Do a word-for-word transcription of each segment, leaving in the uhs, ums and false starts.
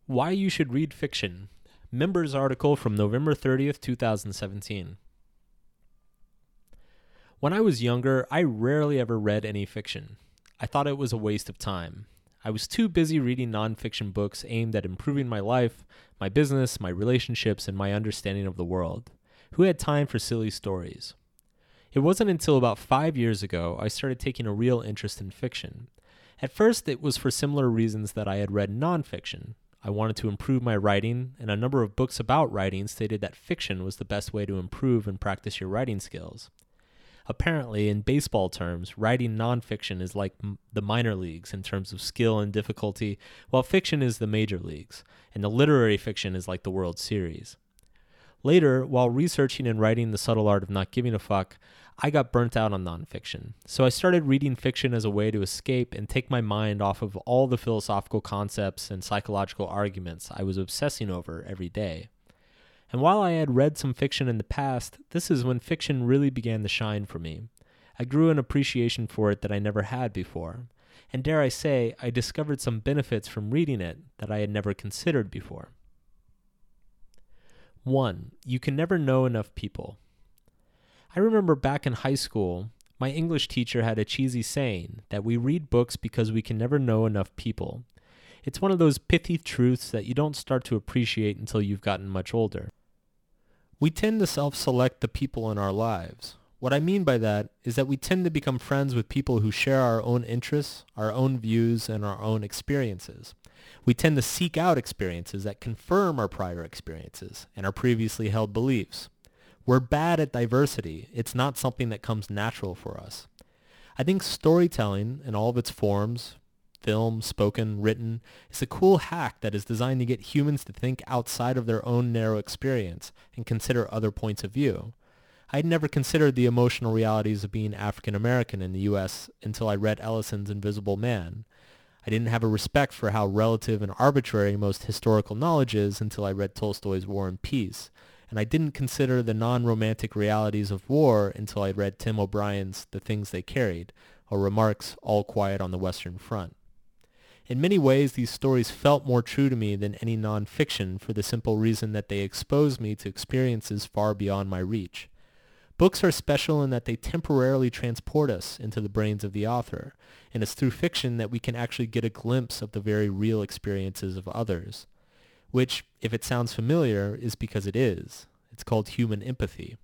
Why You Should Read Fiction. Members article from November thirtieth, twenty seventeen. When I was younger, I rarely ever read any fiction. I thought it was a waste of time. I was too busy reading nonfiction books aimed at improving my life, my business, my relationships, and my understanding of the world. Who had time for silly stories? It wasn't until about five years ago I started taking a real interest in fiction. At first, it was for similar reasons that I had read nonfiction. I wanted to improve my writing, and a number of books about writing stated that fiction was the best way to improve and practice your writing skills. Apparently, in baseball terms, writing nonfiction is like m- the minor leagues in terms of skill and difficulty, while fiction is the major leagues, and the literary fiction is like the World Series. Later, while researching and writing The Subtle Art of Not Giving a Fuck, I got burnt out on nonfiction, so I started reading fiction as a way to escape and take my mind off of all the philosophical concepts and psychological arguments I was obsessing over every day. And while I had read some fiction in the past, this is when fiction really began to shine for me. I grew an appreciation for it that I never had before, and dare I say, I discovered some benefits from reading it that I had never considered before. One, you can never know enough people. I remember back in high school, my English teacher had a cheesy saying that we read books because we can never know enough people. It's one of those pithy truths that you don't start to appreciate until you've gotten much older. We tend to self-select the people in our lives. What I mean by that is that we tend to become friends with people who share our own interests, our own views, and our own experiences. We tend to seek out experiences that confirm our prior experiences and our previously held beliefs. We're bad at diversity. It's not something that comes natural for us. I think storytelling in all of its forms, film, spoken, written, is a cool hack that is designed to get humans to think outside of their own narrow experience and consider other points of view. I'd never considered the emotional realities of being African American in the U S until I read Ellison's Invisible Man. I didn't have a respect for how relative and arbitrary most historical knowledge is until I read Tolstoy's War and Peace. And I didn't consider the non-romantic realities of war until I read Tim O'Brien's The Things They Carried, or Remarque's All Quiet on the Western Front. In many ways, these stories felt more true to me than any non-fiction for the simple reason that they exposed me to experiences far beyond my reach. Books are special in that they temporarily transport us into the brains of the author, and it's through fiction that we can actually get a glimpse of the very real experiences of others. Which, if it sounds familiar, is because it is. It's called human empathy.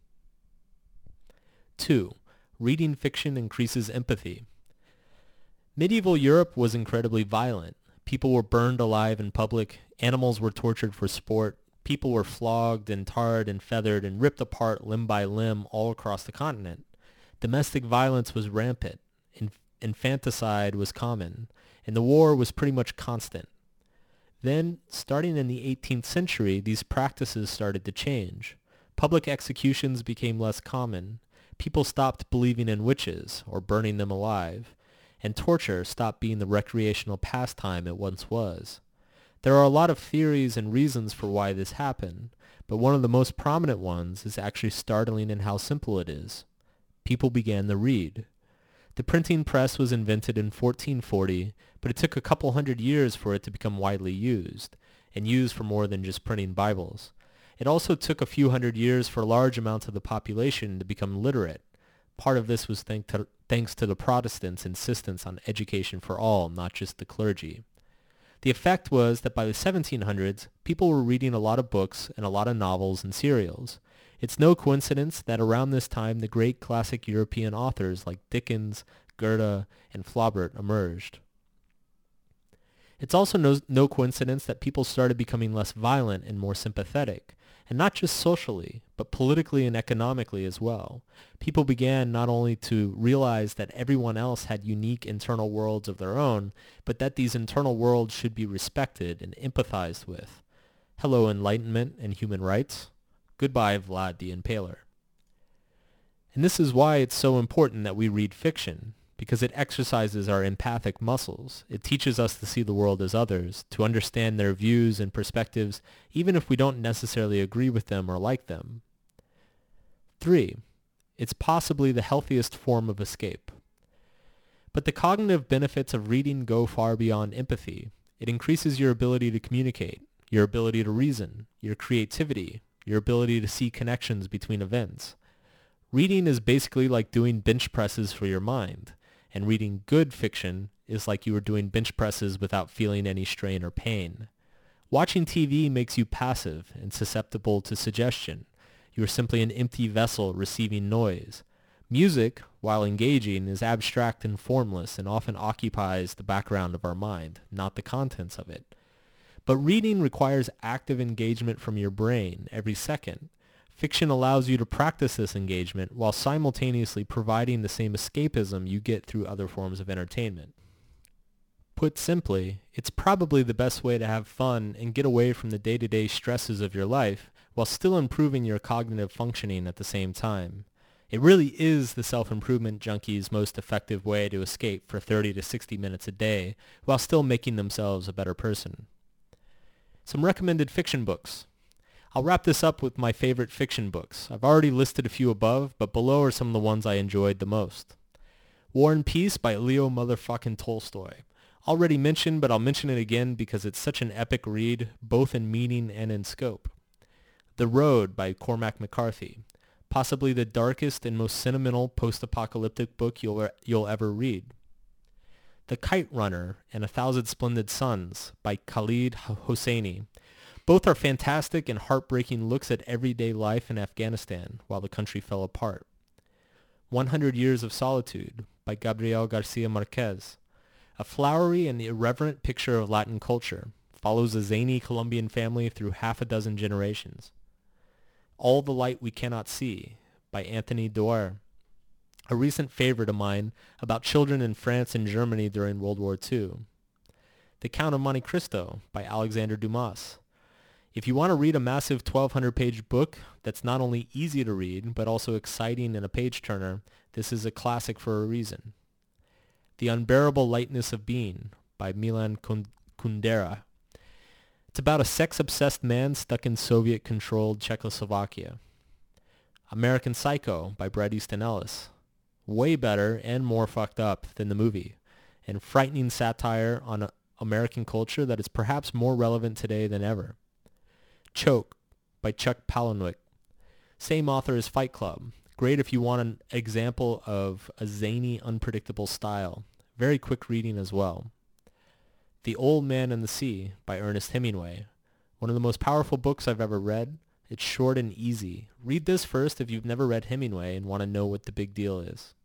Two, reading fiction increases empathy. Medieval Europe was incredibly violent. People were burned alive in public, animals were tortured for sport, people were flogged and tarred and feathered and ripped apart limb by limb all across the continent. Domestic violence was rampant, inf- infanticide was common, and the war was pretty much constant. Then, starting in the eighteenth century, these practices started to change. Public executions became less common. People stopped believing in witches or burning them alive. And torture stopped being the recreational pastime it once was. There are a lot of theories and reasons for why this happened, but one of the most prominent ones is actually startling in how simple it is. People began to read. The printing press was invented in fourteen forty, but it took a couple hundred years for it to become widely used, and used for more than just printing Bibles. It also took a few hundred years for large amounts of the population to become literate. Part of this was thank to, thanks to the Protestants' insistence on education for all, not just the clergy. The effect was that by the seventeen hundreds, people were reading a lot of books and a lot of novels and serials. It's no coincidence that around this time the great classic European authors like Dickens, Goethe, and Flaubert emerged. It's also no, no coincidence that people started becoming less violent and more sympathetic, and not just socially, but politically and economically as well. People began not only to realize that everyone else had unique internal worlds of their own, but that these internal worlds should be respected and empathized with. Hello, Enlightenment and human rights. Goodbye, Vlad the Impaler. And this is why it's so important that we read fiction, because it exercises our empathic muscles. It teaches us to see the world as others, to understand their views and perspectives, even if we don't necessarily agree with them or like them. Three, it's possibly the healthiest form of escape. But the cognitive benefits of reading go far beyond empathy. It increases your ability to communicate. your ability to reason, your creativity, your ability to see connections between events. Reading is basically like doing bench presses for your mind, and reading good fiction is like you are doing bench presses without feeling any strain or pain. Watching T V makes you passive and susceptible to suggestion. You are simply an empty vessel receiving noise. Music, while engaging, is abstract and formless and often occupies the background of our mind, not the contents of it. But reading requires active engagement from your brain every second. Fiction allows you to practice this engagement while simultaneously providing the same escapism you get through other forms of entertainment. Put simply, it's probably the best way to have fun and get away from the day-to-day stresses of your life while still improving your cognitive functioning at the same time. It really is the self-improvement junkie's most effective way to escape for thirty to sixty minutes a day while still making themselves a better person. Some recommended fiction books. I'll wrap this up with my favorite fiction books. I've already listed a few above, but below are some of the ones I enjoyed the most. War and Peace by Leo motherfucking Tolstoy. Already mentioned, but I'll mention it again because it's such an epic read, both in meaning and in scope. The Road by Cormac McCarthy. Possibly the darkest and most sentimental post-apocalyptic book you'll, you'll ever read. The Kite Runner and A Thousand Splendid Suns by Khalid Hosseini. Both are fantastic and heartbreaking looks at everyday life in Afghanistan while the country fell apart. one hundred Years of Solitude by Gabriel Garcia Marquez. A flowery and irreverent picture of Latin culture, follows a zany Colombian family through half a dozen generations. All the Light We Cannot See by Anthony Doerr. A recent favorite of mine about children in France and Germany during World War Two. The Count of Monte Cristo by Alexander Dumas. If you want to read a massive twelve hundred page book that's not only easy to read, but also exciting and a page-turner, this is a classic for a reason. The Unbearable Lightness of Being by Milan Kundera. It's about a sex-obsessed man stuck in Soviet-controlled Czechoslovakia. American Psycho by Bret Easton Ellis. Way better and more fucked up than the movie, and frightening satire on American culture that is perhaps more relevant today than ever. Choke by Chuck Palahniuk. Same author as Fight Club. Great if you want an example of a zany, unpredictable style. Very quick reading as well. The Old Man and the Sea by Ernest Hemingway. One of the most powerful books I've ever read. It's short and easy. Read this first if you've never read Hemingway and want to know what the big deal is.